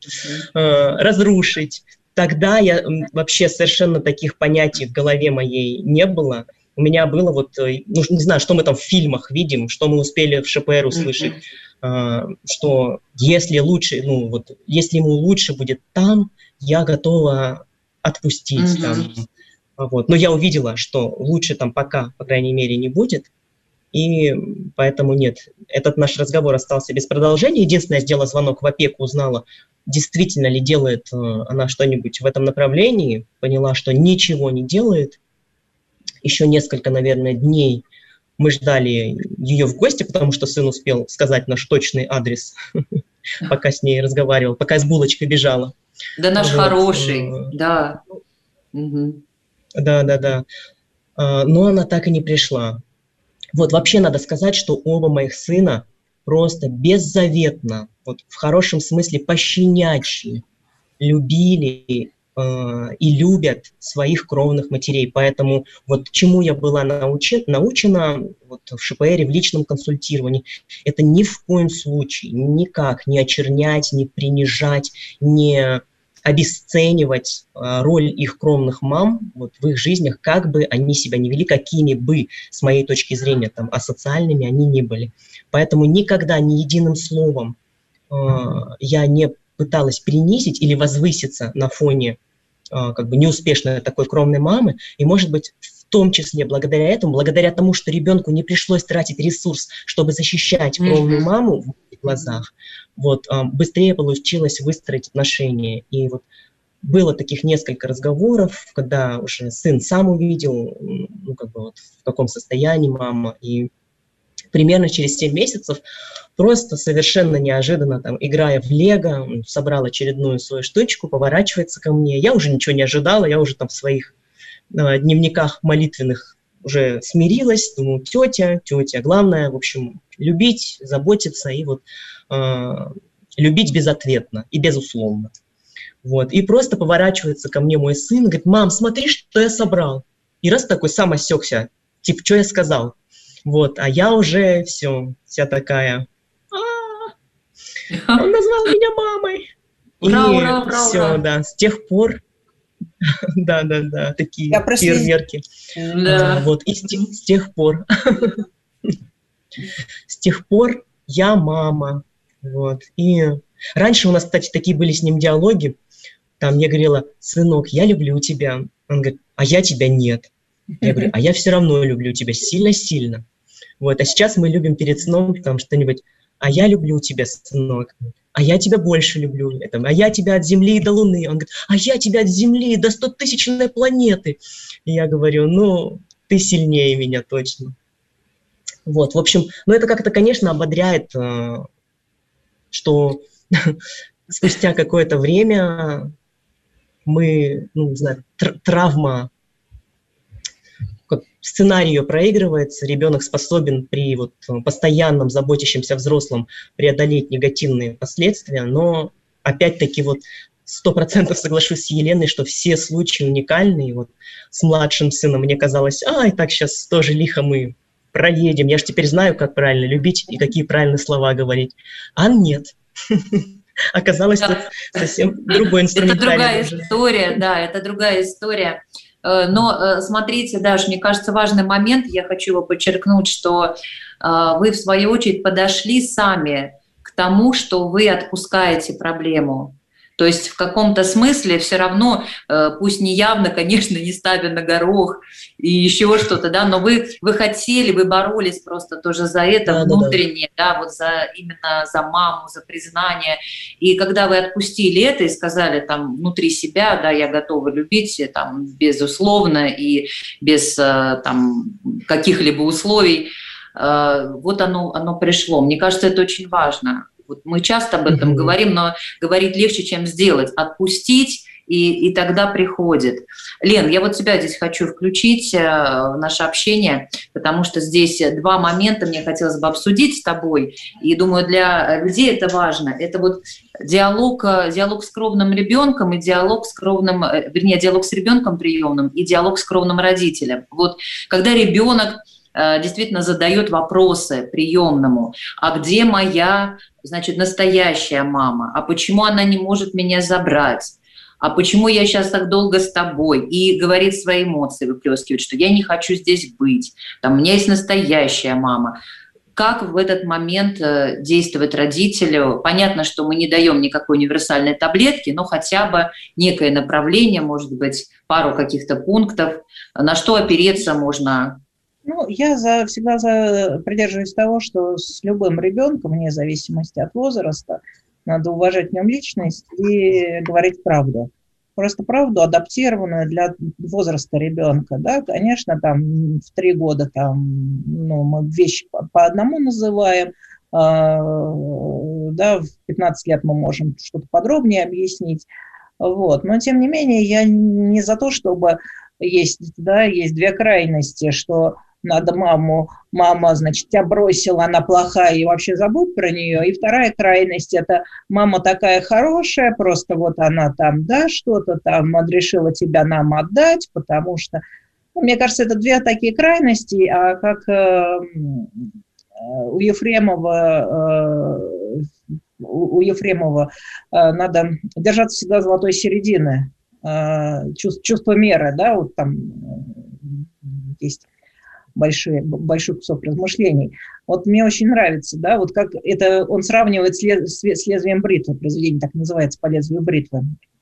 э, разрушить. Тогда я м, вообще совершенно таких понятий в голове моей не было. У меня было вот, э, ну, не знаю, что мы там в фильмах видим, что мы успели в ШПР услышать, э, что если лучше, ну вот, если ему лучше будет там, я готова отпустить Мгм. там. Вот. Но я увидела, что лучше там пока, по крайней мере, не будет, и поэтому нет. Этот наш разговор остался без продолжения. Единственное, я сделала звонок в опеку, узнала, действительно ли делает э, она что-нибудь в этом направлении, поняла, что ничего не делает. Еще несколько, наверное, дней мы ждали ее в гости, потому что сын успел сказать наш точный адрес, пока с ней разговаривал, пока с булочкой бежала. Да наш Вот, хороший, э, да. Мгм. Да, да, да. А, Но она так и не пришла. Вот вообще надо сказать, что оба моих сына просто беззаветно, вот в хорошем смысле пощенячьи, любили э, и любят своих кровных матерей. Поэтому вот чему я была научи- научена вот в ШПР, в личном консультировании, это ни в коем случае никак не очернять, не принижать, не обесценивать э, роль их кровных мам вот, в их жизнях, как бы они себя ни вели, какими бы, с моей точки зрения, там, асоциальными они ни были. Поэтому никогда ни единым словом э, я не пыталась принизить или возвыситься на фоне э, как бы неуспешной такой кровной мамы, и, может быть, в том числе благодаря этому, благодаря тому, что ребенку не пришлось тратить ресурс, чтобы защищать кровную маму в моих глазах, вот, э, быстрее получилось выстроить отношения. И вот было таких несколько разговоров, когда уже сын сам увидел, ну, как бы вот в каком состоянии мама, и примерно через семь месяцев просто совершенно неожиданно, там, играя в лего, он собрал очередную свою штучку, поворачивается ко мне. Я уже ничего не ожидала, я уже там в своих э, дневниках молитвенных уже смирилась, думаю, тетя, тетя. Главное, в общем, любить, заботиться и вот э, любить безответно и безусловно. Вот. И просто поворачивается ко мне мой сын, говорит, мам, смотри, что я собрал. И раз такой сам осекся, типа, что я сказал? Вот, а я уже все, вся такая, он назвал меня мамой. Ура, И ура, ура, все, ура. да, с тех пор, да-да-да, такие Я прослед- фейерверки. Да. А, Вот, и с те- с тех пор, с тех пор я мама. Вот, и раньше у нас, кстати, такие были с ним диалоги. Там я говорила, сынок, я люблю тебя. Он говорит, а я тебя нет. Я говорю, а я все равно люблю тебя сильно-сильно. Вот, а сейчас мы любим перед сном там что-нибудь а я люблю тебя, сынок, а я тебя больше люблю, это, а я тебя от Земли до Луны. Он говорит, а я тебя от Земли до стотысячной планеты. И я говорю, ну, ты сильнее меня точно. Вот, в общем, ну это как-то, конечно, ободряет, что спустя какое-то время мы, ну, не знаю, тр- травма, как сценарий ее проигрывается, ребенок способен при вот постоянном заботящемся взрослом преодолеть негативные последствия, но опять-таки вот сто процентов соглашусь с Еленой, что все случаи уникальны. И вот с младшим сыном мне казалось, а, и так сейчас тоже лихо мы проедем, я же теперь знаю, как правильно любить и какие правильные слова говорить. А нет. Оказалось, это совсем другой инструментарий. Это другая история, да, это другая история. Но смотрите, Даш, мне кажется, важный момент, я хочу его подчеркнуть, что вы, в свою очередь, подошли сами к тому, что вы отпускаете проблему. То есть в каком-то смысле все равно, пусть не явно, конечно, не ставя на горох и еще что-то, да, но вы, вы хотели, вы боролись просто тоже за это да, внутренне, да, да. да, вот за именно за маму, за признание. И когда вы отпустили это и сказали там внутри себя, да, я готова любить, там, безусловно и без там каких-либо условий, вот оно, оно пришло. Мне кажется, это очень важно. Вот мы часто об этом mm-hmm. говорим, но говорить легче, чем сделать. Отпустить, и, и тогда приходит. Лен, я вот тебя здесь хочу включить в наше общение, потому что здесь два момента мне хотелось бы обсудить с тобой. И думаю, для людей это важно. Это вот диалог, диалог с кровным ребенком и диалог с кровным, вернее, диалог с ребенком приемным и диалог с кровным родителем. Вот когда ребенок действительно задает вопросы приемному, а где моя, значит, настоящая мама, а почему она не может меня забрать, а почему я сейчас так долго с тобой, и говорит свои эмоции, выплескивает, что я не хочу здесь быть, там, у меня есть настоящая мама. Как в этот момент действовать родителю? Понятно, что мы не даем никакой универсальной таблетки, но хотя бы некое направление, может быть, пару каких-то пунктов, на что опереться можно. Ну, я за, всегда за, придерживаюсь того, что с любым ребенком, вне зависимости от возраста, надо уважать в нем личность и говорить правду. Просто правду, адаптированную для возраста ребенка. Да? Конечно, там в три года там, ну, мы вещи по, по одному называем, э, да, в пятнадцать лет мы можем что-то подробнее объяснить. Вот. Но, тем не менее, я не за то, чтобы есть, да, есть две крайности, что надо маму, мама, значит, тебя бросила, она плохая, и вообще забудь про нее. И вторая крайность – это мама такая хорошая, просто вот она там, да, что-то там решила тебя нам отдать, потому что, ну, мне кажется, это две такие крайности, а как э, у Ефремова, э, у Ефремова э, надо держаться всегда золотой середины, э, чувство, чувство меры, да, вот там э, есть большой, большой кусок размышлений. Вот мне очень нравится, да, вот как это он сравнивает с, лез, с лезвием бритвы, произведение так называется, по лезвию бритвы.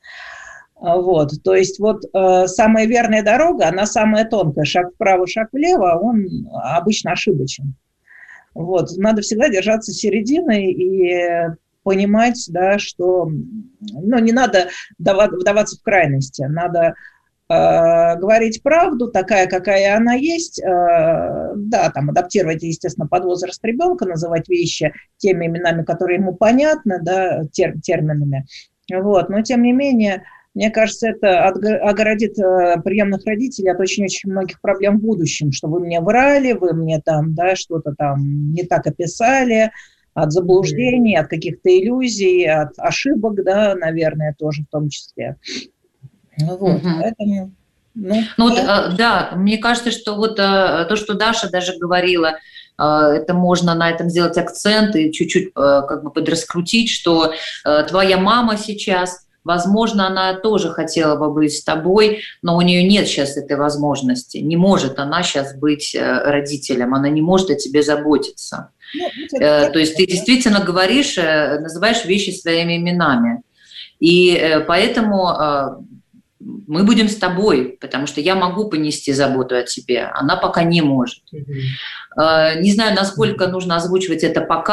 Вот, то есть вот э, самая верная дорога, она самая тонкая, шаг вправо, шаг влево, он обычно ошибочен. Вот, надо всегда держаться середины и понимать, да, что, ну, не надо вдаваться в крайности, надо Э, говорить правду, такая, какая она есть, э, да, там, адаптировать, естественно, под возраст ребенка, называть вещи теми именами, которые ему понятны, да, тер, терминами, вот, но, тем не менее, мне кажется, это огородит э, приемных родителей от очень-очень многих проблем в будущем, что вы мне врали, вы мне там, да, что-то там не так описали, от заблуждений, от каких-то иллюзий, от ошибок, да, наверное, тоже в том числе. Ну, вот, угу. Поэтому, ну, ну вот, да. да, мне кажется, что вот то, что Даша даже говорила, это можно на этом сделать акцент и чуть-чуть как бы подраскрутить, что твоя мама сейчас, возможно, она тоже хотела бы быть с тобой, но у нее нет сейчас этой возможности. Не может она сейчас быть родителем, она не может о тебе заботиться. Ну, это, то есть ты действительно говоришь, называешь вещи своими именами. И поэтому мы будем с тобой, потому что я могу понести заботу о тебе, она пока не может. Mm-hmm. Не знаю, насколько нужно озвучивать это пока,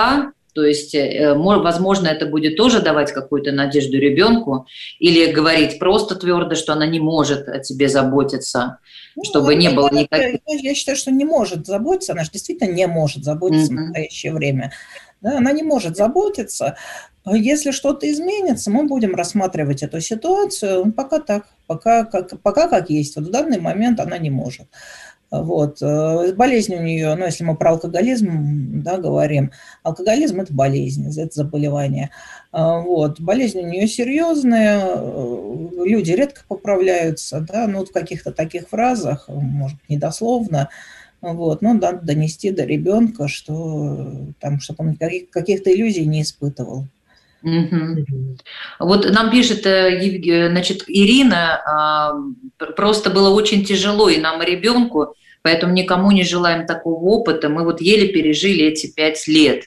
То есть, возможно, это будет тоже давать какую-то надежду ребенку или говорить просто твердо, что она не может о тебе заботиться, ну, чтобы не было никаких... Я, я считаю, что не может заботиться, она же действительно не может заботиться mm-hmm. в настоящее время. Да, она не может заботиться. Если что-то изменится, мы будем рассматривать эту ситуацию. Пока так, пока как, пока как есть. Вот в данный момент она не может. Вот. Болезнь у нее, ну, если мы про алкоголизм, да, говорим, алкоголизм – это болезнь, это заболевание. Вот. Болезнь у нее серьезная, люди редко поправляются, да, ну, в каких-то таких фразах, может, недословно, вот, но надо донести до ребенка, что там, чтобы он каких- каких-то иллюзий не испытывал. Угу. Вот нам пишет, значит, Ирина, просто было очень тяжело и нам, и ребенку, поэтому никому не желаем такого опыта. Мы вот еле пережили эти пять лет.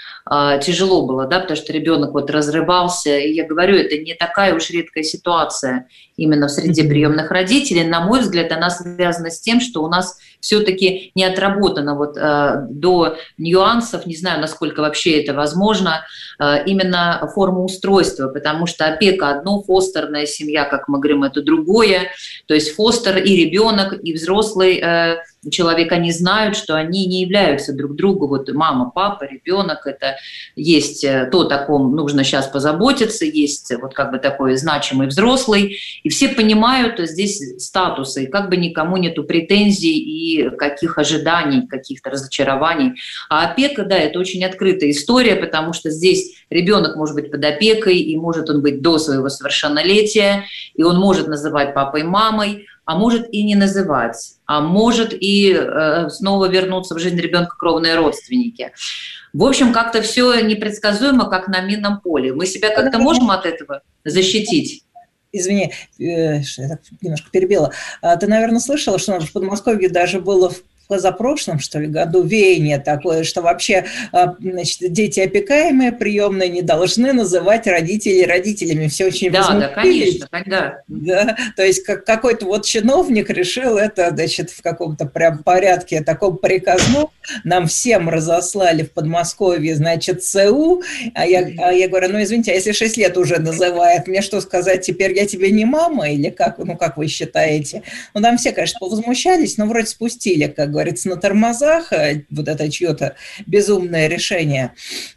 Тяжело было, да, потому что ребенок вот разрывался. И я говорю, это не такая уж редкая ситуация именно в среде приемных родителей. На мой взгляд, она связана с тем, что у нас все-таки не отработано вот, э, до нюансов, не знаю, насколько вообще это возможно, э, именно форма устройства, потому что опека одно, фостерная семья, как мы говорим, это другое. То есть фостер и ребенок, и взрослый э, человек, они знают, что они не являются друг другу. Вот мама, папа, ребенок, это есть то, о ком нужно сейчас позаботиться, есть вот как бы такой значимый взрослый. И все понимают здесь статусы, и как бы никому нету претензий и каких ожиданий, каких-то разочарований. А опека, да, это очень открытая история, потому что здесь ребенок может быть под опекой, и может он быть до своего совершеннолетия, и он может называть папой, мамой, а может и не называть, а может и э, снова вернуться в жизнь ребенка кровные родственники. В общем, как-то все непредсказуемо, как на минном поле. Мы себя как-то можем от этого защитить? Извини, что я так немножко перебила. Ты, наверное, слышала, что в Подмосковье даже было в позапрошлом, что ли, году веяние такое, что вообще, значит, дети опекаемые, приемные, не должны называть родителей родителями. Все очень да, возмутились. Да, конечно, тогда. Да, то есть как, какой-то вот чиновник решил это, значит, в каком-то прям порядке, таком приказном, нам всем разослали в Подмосковье, значит, ЦУ, а я, а я говорю, ну, извините, а если шесть лет уже называет, мне что сказать, теперь я тебе не мама, или как, ну, как вы считаете? Ну, там все, конечно, повозмущались, но вроде спустили, как говорится, на тормозах, вот это чье-то безумное решение.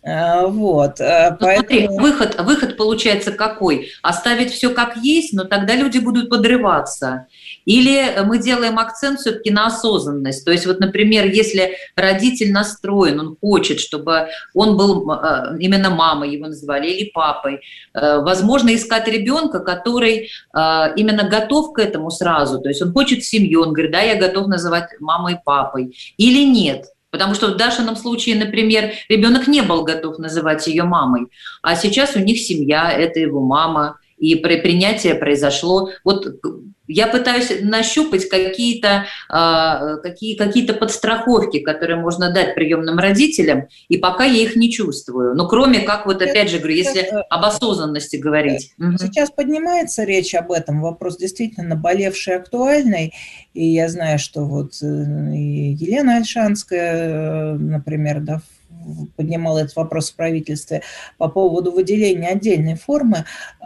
Вот. Ну, поэтому... Смотри, выход, выход получается какой? Оставить все как есть, но тогда люди будут подрываться. Или мы делаем акцент все-таки на осознанность. То есть вот, например, если родитель настроен, он хочет, чтобы он был именно мамой, его называли, или папой, возможно, искать ребенка, который именно готов к этому сразу. То есть он хочет семью, он говорит, да, я готов называть мамой и папой. Или нет. Потому что в Дашином случае, например, ребенок не был готов называть ее мамой, а сейчас у них семья, это его мама, и принятие произошло. Вот я пытаюсь нащупать какие-то, какие, какие-то подстраховки, которые можно дать приемным родителям, и пока я их не чувствую. Ну, кроме как, вот опять же говорю, если об осознанности говорить. Сейчас поднимается речь об этом, вопрос действительно наболевший, актуальный, и я знаю, что вот и Елена Ольшанская, например, да, поднимала этот вопрос в правительстве по поводу выделения отдельной формы,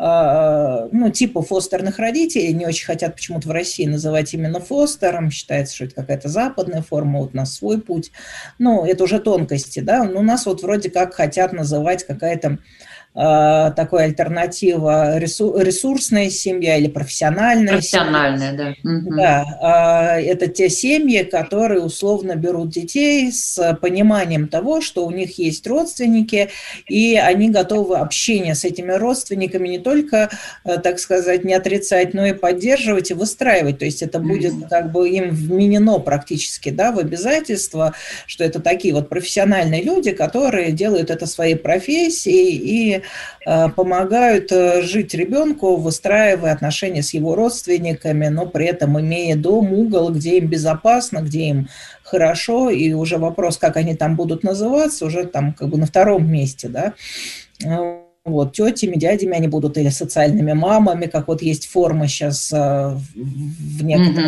ну, типа фостерных родителей, не очень хотят почему-то в России называть именно фостером, считается, что это какая-то западная форма, вот у нас свой путь, ну, это уже тонкости, да, но у нас вот вроде как хотят называть какая-то такой альтернатива ресурсная семья или профессиональная, профессиональная, семья. Да. Да, это те семьи, которые условно берут детей с пониманием того, что у них есть родственники, и они готовы общение с этими родственниками не только, так сказать, не отрицать, но и поддерживать и выстраивать. То есть это будет как бы им вменено практически, да, в обязательство, что это такие вот профессиональные люди, которые делают это своей профессией и помогают жить ребенку, выстраивая отношения с его родственниками, но при этом имея дом, угол, где им безопасно, где им хорошо, и уже вопрос, как они там будут называться, уже там как бы на втором месте, да. Вот, тетями, дядями они будут или социальными мамами, как вот есть форма сейчас в некоторых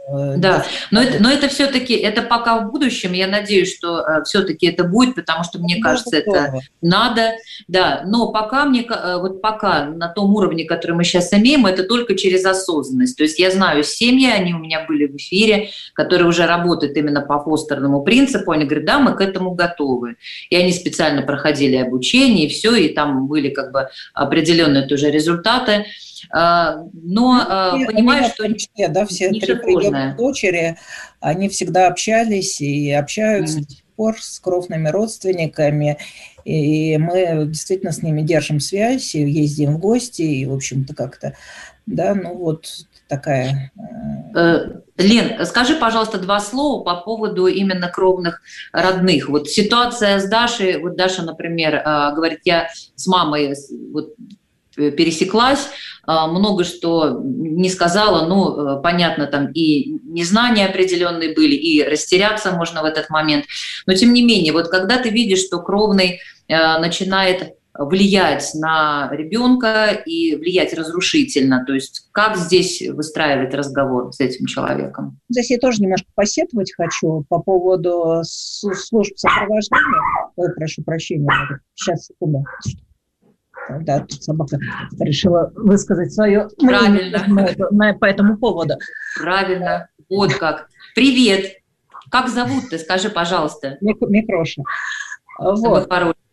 Да, но это, но это все-таки, это пока в будущем, я надеюсь, что э, все-таки это будет, потому что, мне кажется, это надо, да, но пока, мне, вот пока на том уровне, который мы сейчас имеем, это только через осознанность, то есть я знаю семьи, они у меня были в эфире, которые уже работают именно по фостерному принципу, они говорят, да, мы к этому готовы, и они специально проходили обучение, и все, и там были как бы определенные тоже результаты. Но ну, понимаю, что числе, да, все три приемные дочери, они всегда общались и общаются mm-hmm. до сих пор с кровными родственниками, и мы действительно с ними держим связь, и ездим в гости, и, в общем-то, как-то, да, ну вот такая... Лен, скажи, пожалуйста, два слова по поводу именно кровных родных. Вот ситуация с Дашей, вот Даша, например, говорит, я с мамой вот, пересеклась, много что не сказала, ну, понятно, там и незнания определенные были, и растеряться можно в этот момент. Но, тем не менее, вот когда ты видишь, что кровный начинает влиять на ребенка и влиять разрушительно, то есть как здесь выстраивать разговор с этим человеком? Здесь я тоже немножко посетовать хочу по поводу служб сопровождения. Ой, прошу прощения, сейчас, секунду. Да, тут собака решила высказать свое мнение по этому поводу. Правильно. Вот как. Привет. Как зовут-то? Скажи, пожалуйста. Микроша. Вот.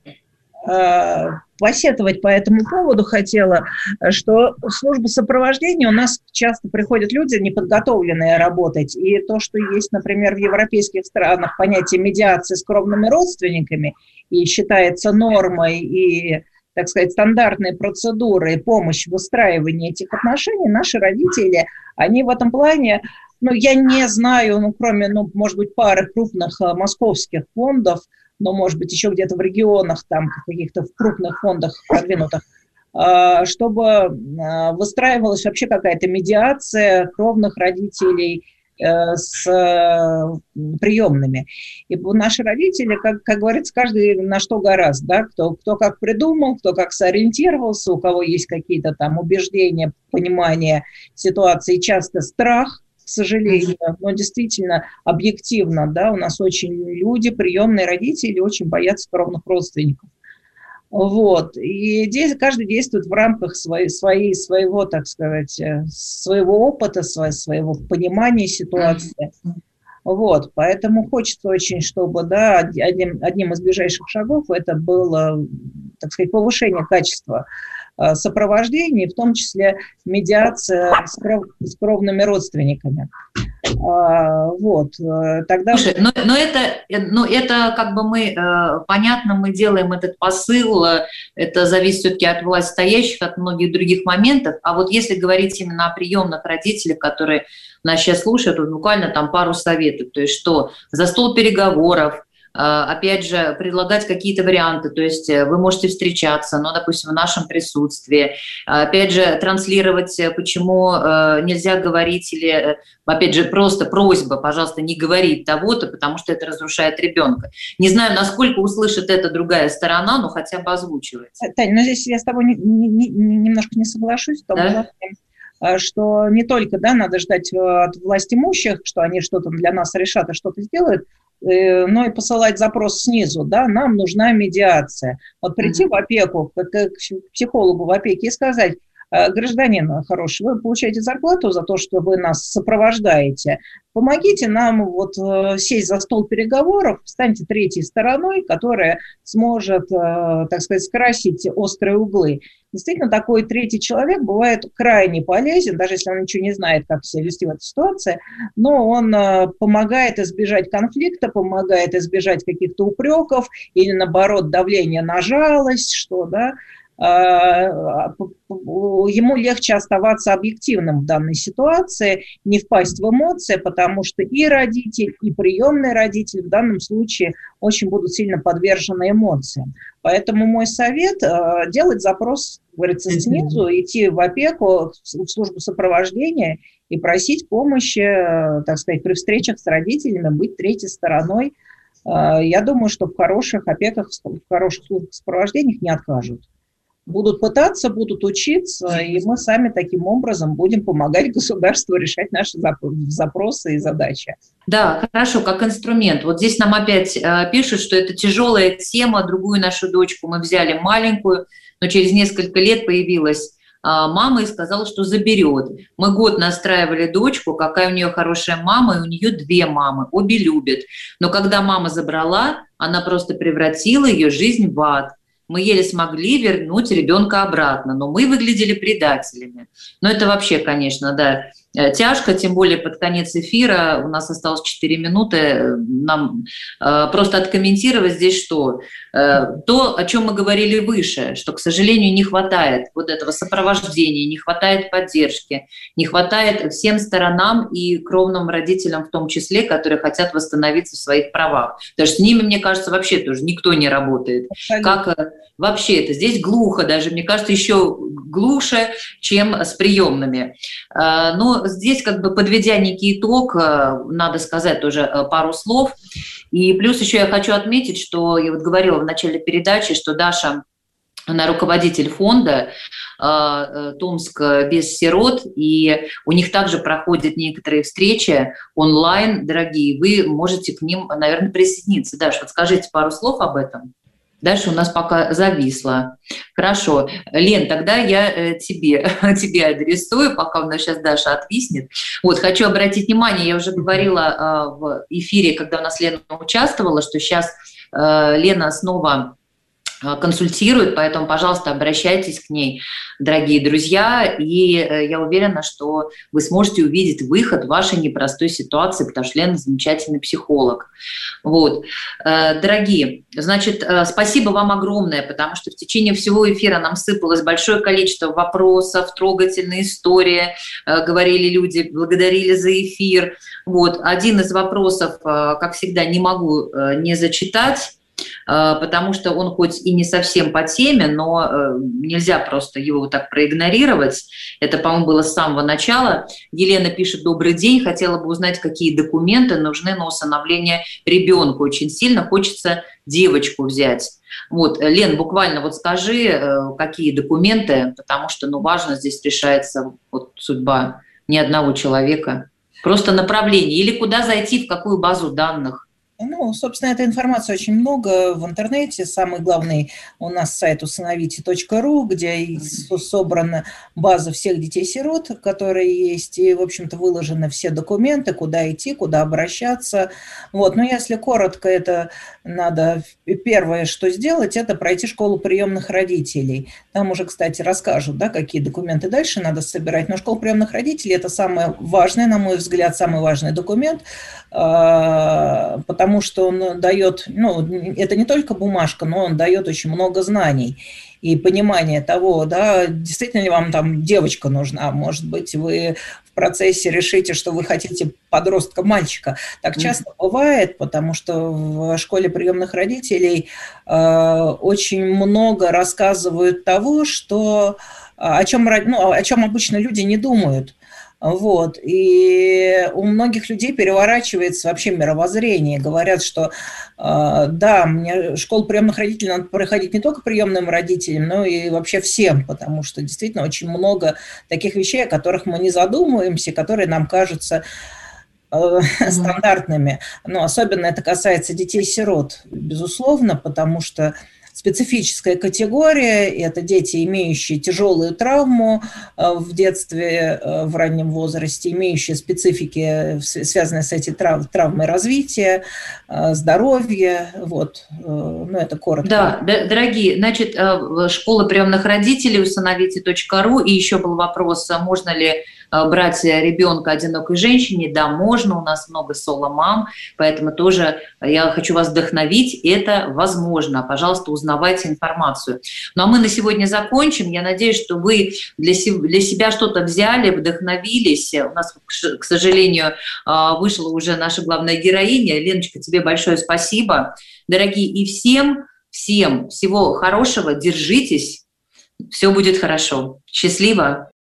Посетовать по этому поводу хотела, что в службу сопровождения у нас часто приходят люди, неподготовленные работать. И то, что есть, например, в европейских странах понятие медиации с кровными родственниками и считается нормой и, так сказать, стандартные процедуры и помощь в выстраивании этих отношений, наши родители, они в этом плане, ну, я не знаю, ну, кроме, ну, может быть, пары крупных московских фондов, но, может быть, еще где-то в регионах, там, каких-то в крупных фондах продвинутых, чтобы выстраивалась вообще какая-то медиация кровных родителей с приемными. И наши родители, как, как говорится, каждый на что гораздо, да, кто, кто как придумал, кто как сориентировался, у кого есть какие-то там убеждения, понимание ситуации, часто страх, к сожалению, но действительно объективно, да, у нас очень люди, приемные родители, очень боятся кровных родственников. Вот. И здесь каждый действует в рамках своей, своей, своего, так сказать, своего опыта, своего понимания ситуации. Вот. Поэтому хочется очень, чтобы, да, одним, одним из ближайших шагов это было, так сказать, повышение качества сопровождения, в том числе медиация с, кров, с кровными родственниками. А, вот, тогда... Слушай, но, но, это, но это как бы мы, понятно, мы делаем этот посыл, это зависит все-таки от властстоящих, от многих других моментов, а вот если говорить именно о приемных родителях, которые нас сейчас слушают, вот буквально там пару советов, то есть что за стол переговоров, опять же, предлагать какие-то варианты, то есть вы можете встречаться, но, допустим, в нашем присутствии, опять же, транслировать, почему нельзя говорить, или, опять же, просто просьба, пожалуйста, не говорить того-то, потому что это разрушает ребенка. Не знаю, насколько услышит это другая сторона, но хотя бы озвучивать. Таня, но здесь я с тобой не, не, не, немножко не соглашусь, потому да? что что не только, да, надо ждать от власть имущих, что они что-то для нас решат и что-то сделают, но и посылать запрос снизу, да, нам нужна медиация. Вот прийти mm-hmm. в опеку, к психологу в опеке и сказать: гражданин хороший, вы получаете зарплату за то, что вы нас сопровождаете, помогите нам вот сесть за стол переговоров, станьте третьей стороной, которая сможет, так сказать, скрасить острые углы. Действительно, такой третий человек бывает крайне полезен, даже если он ничего не знает, как себя вести в этой ситуации, но он помогает избежать конфликта, помогает избежать каких-то упреков или, наоборот, давления на жалость, что, да, ему легче оставаться объективным в данной ситуации, не впасть в эмоции, потому что и родитель, и приемный родитель в данном случае очень будут сильно подвержены эмоциям. Поэтому мой совет – делать запрос, говорится, снизу, идти в опеку, в службу сопровождения и просить помощи, так сказать, при встречах с родителями, быть третьей стороной. Я думаю, что в хороших опеках, в хороших службах сопровождения не откажут. будут пытаться, будут учиться, и мы сами таким образом будем помогать государству решать наши запросы и задачи. Да, хорошо, как инструмент. Вот здесь нам опять э, пишут, что это тяжелая тема. Другую нашу дочку мы взяли маленькую, но через несколько лет появилась э, мама и сказала, что заберет. Мы год настраивали дочку, какая у нее хорошая мама, и у нее две мамы, обе любят. Но когда мама забрала, она просто превратила ее жизнь в ад. Мы еле смогли вернуть ребенка обратно, но мы выглядели предателями. Но это вообще, конечно, да, тяжко, тем более под конец эфира, у нас осталось четыре минуты, нам э, просто откомментировать здесь что? Э, то, о чем мы говорили выше, что, к сожалению, не хватает вот этого сопровождения, не хватает поддержки, не хватает всем сторонам и кровным родителям в том числе, которые хотят восстановиться в своих правах. Потому что с ними, мне кажется, вообще тоже никто не работает. Как э, вообще это? Здесь глухо даже, мне кажется, еще глуше, чем с приемными. Э, но здесь, как бы подведя некий итог, надо сказать тоже пару слов. И плюс еще я хочу отметить, что я вот говорила в начале передачи, что Даша, она руководитель фонда «Томск без сирот», и у них также проходят некоторые встречи онлайн, дорогие. Вы можете к ним, наверное, присоединиться. Даша, вот скажите пару слов об этом. Дальше у нас пока зависло. Хорошо. Лен, тогда я э, тебе, тебе адресую, пока у нас сейчас Даша отвиснет. Вот, хочу обратить внимание, я уже говорила э, в эфире, когда у нас Лена участвовала, что сейчас э, Лена снова консультирует, поэтому, пожалуйста, обращайтесь к ней, дорогие друзья, и я уверена, что вы сможете увидеть выход в вашей непростой ситуации, потому что Лена замечательный психолог. Вот. Дорогие, значит, спасибо вам огромное, потому что в течение всего эфира нам сыпалось большое количество вопросов, трогательные истории, говорили люди, благодарили за эфир. Вот. Один из вопросов, как всегда, не могу не зачитать, потому что он хоть и не совсем по теме, но нельзя просто его вот так проигнорировать. Это, по-моему, было с самого начала. Елена пишет: «Добрый день, хотела бы узнать, какие документы нужны на усыновление ребенка. Очень сильно хочется девочку взять». Вот, Лен, буквально вот скажи, какие документы, потому что, ну, важно, здесь решается вот судьба ни одного человека. Просто направление или куда зайти, в какую базу данных. Ну, собственно, этой информации очень много в интернете. Самый главный у нас сайт усыновите точка ру, где собрана база всех детей-сирот, которые есть, и, в общем-то, выложены все документы, куда идти, куда обращаться. Вот. Но если коротко, это надо первое, что сделать, это пройти школу приемных родителей. Там уже, кстати, расскажут, да, какие документы дальше надо собирать. Но школа приемных родителей – это самое важное, на мой взгляд, самый важный документ, потому что он дает, ну, это не только бумажка, но он дает очень много знаний и понимания того, да, действительно ли вам там девочка нужна, может быть, вы в процессе решите, что вы хотите подростка-мальчика. Так часто mm-hmm. бывает, потому что в школе приемных родителей э, очень много рассказывают того, что, о чем, ну, о чем обычно люди не думают. Вот. И у многих людей переворачивается вообще мировоззрение. Говорят, что э, да, мне школу приемных родителей надо проходить не только приемным родителям, но и вообще всем, потому что действительно очень много таких вещей, о которых мы не задумываемся, которые нам кажутся э, mm-hmm. стандартными. Но особенно это касается детей-сирот, безусловно, потому что специфическая категория – это дети, имеющие тяжелую травму в детстве, в раннем возрасте, имеющие специфики, связанные с этой трав- травмой развития, здоровья. Вот. Ну, это коротко. Да, дорогие, значит, школа приемных родителей усыновите точка ру. И еще был вопрос, можно ли брать ребенка одинокой женщине? Да, можно, у нас много соло-мам, поэтому тоже я хочу вас вдохновить, это возможно. Пожалуйста, узнавайте информацию. Ну а мы на сегодня закончим. Я надеюсь, что вы для себя что-то взяли, вдохновились. У нас, к сожалению, вышла уже наша главная героиня. Леночка, тебе большое спасибо. Дорогие, и всем, всем всего хорошего, держитесь, все будет хорошо. Счастливо!